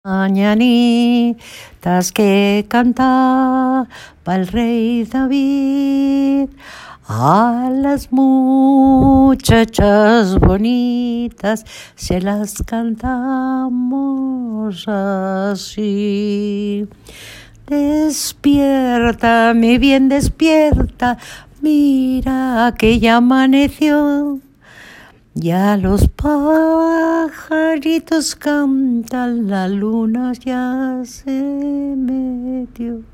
Mañanitas que cantaba el rey David, a las muchachas bonitas se las cantamos así. Despierta, mi bien, despierta, mira que ya amaneció. Ya los pajaritos cantan, la luna ya se metió.